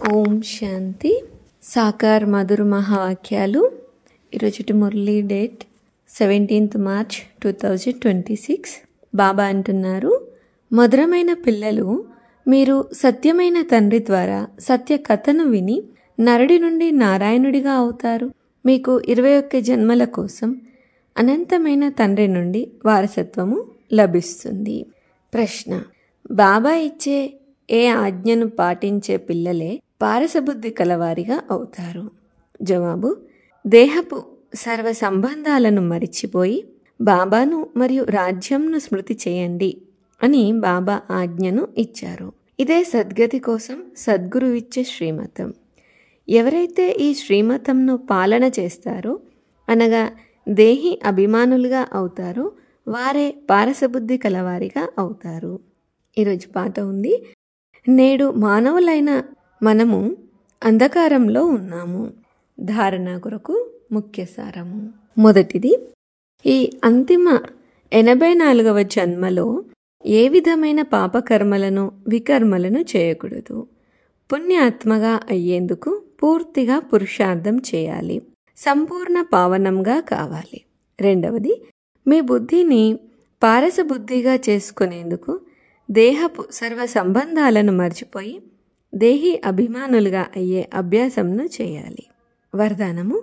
ఓం శాంతి. సాకార్ మధుర మహావాక్యాలు. ఈరోజుటి Murli date 17th March 2026. Baba అంటున్నారు, మధురమైన పిల్లలు, మీరు సత్యమైన తండ్రి ద్వారా సత్య కథను విని నరుడి నుండి నారాయణుడిగా అవుతారు. మీకు 21 జన్మల కోసం అనంతమైన తండ్రి నుండి వారసత్వము లభిస్తుంది. ప్రశ్న: బాబా ఇచ్చే ఏ ఆజ్ఞను పాటించే పిల్లలే పారసబుద్ధి కలవారిగా అవుతారు? జవాబు: దేహపు సర్వ సంబంధాలను మరిచిపోయి బాబాను మరియు రాజ్యంను స్మృతి చేయండి అని బాబా ఆజ్ఞను ఇచ్చారు. ఇదే సద్గతి కోసం సద్గురు ఇచ్చే శ్రీమతం. ఎవరైతే ఈ శ్రీమతంను పాలన చేస్తారో, అనగా దేహి అభిమానులుగా అవుతారో, వారే పారసబుద్ధి కలవారిగా అవుతారు. ఈరోజు పాట ఉంది: నేడు మానవులైన మనము అంధకారంలో ఉన్నాము. ధారణ కొరకు ముఖ్య సారము. మొదటిది, ఈ అంతిమ 84వ జన్మలో ఏ విధమైన పాపకర్మలను వికర్మలను చేయకూడదు. పుణ్యాత్మగా అయ్యేందుకు పూర్తిగా పురుషార్థం చేయాలి. సంపూర్ణ పావనంగా కావాలి. రెండవది, మీ బుద్ధిని పారసబుద్ధిగా చేసుకునేందుకు దేహపు సర్వ సంబంధాలను మర్చిపోయి దేహి అభిమానులుగా అయ్యే అభ్యాసంను చేయాలి. వరదానము: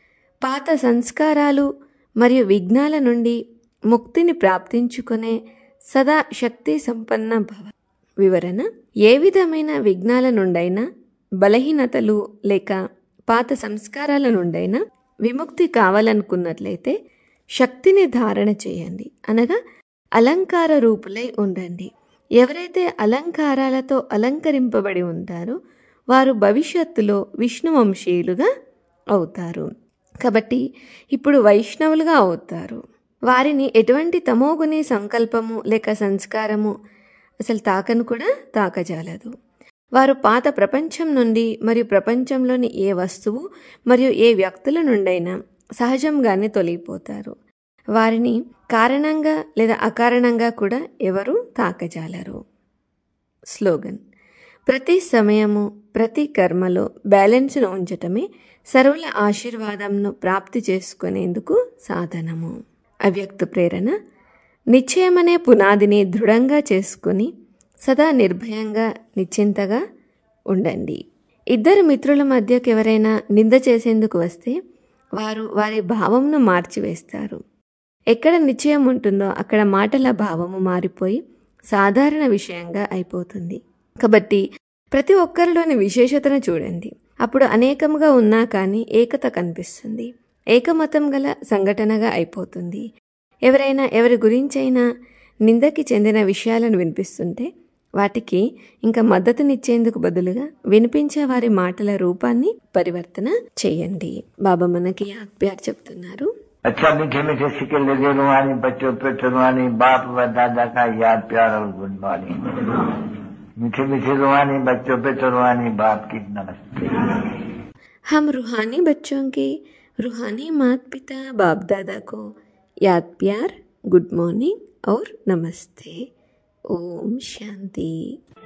పాత సంస్కారాలు మరియు విఘ్నాల నుండి ముక్తిని ప్రాప్తించుకునే సదా శక్తి సంపన్న భవ. వివరణ: ఏ విధమైన విఘ్నాల నుండైనా, బలహీనతలు లేక పాత సంస్కారాల నుండైనా విముక్తి కావాలనుకున్నట్లయితే శక్తిని ధారణ చేయండి, అనగా అలంకార రూపులై ఉండండి. ఎవరైతే అలంకారాలతో అలంకరింపబడి ఉంటారో వారు భవిష్యత్తులో విష్ణువంశీయులుగా అవుతారు. కాబట్టి ఇప్పుడు వైష్ణవులుగా అవుతారు. వారిని ఎటువంటి తమోగుని సంకల్పము లేక సంస్కారము అసలు తాకను కూడా తాకజాలదు. వారు పాత ప్రపంచం నుండి మరియు ప్రపంచంలోని ఏ వస్తువు మరియు ఏ వ్యక్తుల నుండైనా సహజంగానే తొలగిపోతారు. వారిని కారణంగా లేదా అకారణంగా కూడా ఎవరు తాకజాలరు. స్లోగన్: ప్రతి సమయము ప్రతి కర్మలో బ్యాలెన్స్ను ఉంచటమే సర్వుల ఆశీర్వాదంను ప్రాప్తి చేసుకునేందుకు సాధనము. అవ్యక్త ప్రేరణ: నిశ్చయమనే పునాదిని దృఢంగా చేసుకుని సదా నిర్భయంగా నిశ్చింతగా ఉండండి. ఇద్దరు మిత్రుల మధ్యకు ఎవరైనా నింద చేసేందుకు వస్తే వారు వారి భావంను మార్చివేస్తారు. ఎక్కడ నిశ్చయం ఉంటుందో అక్కడ మాటల భావము మారిపోయి సాధారణ విషయంగా అయిపోతుంది. కాబట్టి ప్రతి ఒక్కరిలోని విశేషతను చూడండి. అప్పుడు అనేకముగా ఉన్నా కానీ ఏకత కనిపిస్తుంది. ఏకమతం గల సంఘటనగా అయిపోతుంది. ఎవరైనా ఎవరి గురించైనా నిందకి చెందిన విషయాలను వినిపిస్తుంటే వాటికి ఇంకా మద్దతునిచ్చేందుకు బదులుగా వినిపించే వారి మాటల రూపాన్ని పరివర్తన చేయండి. బాబా మనకి ప్యార్ చెప్తున్నారు. अच्छा मीठे मीठे सिक्के लगे रुहानी बच्चों पे रुहानी बाप व दादा का याद प्यार और गुड मॉर्निंग। मीठे मीठे रुहानी बच्चों पे रुहानी बाप की नमस्ते। हम रूहानी बच्चों के रूहानी माता पिता बाप दादा को याद प्यार, गुड मॉर्निंग और नमस्ते. ओम शांति.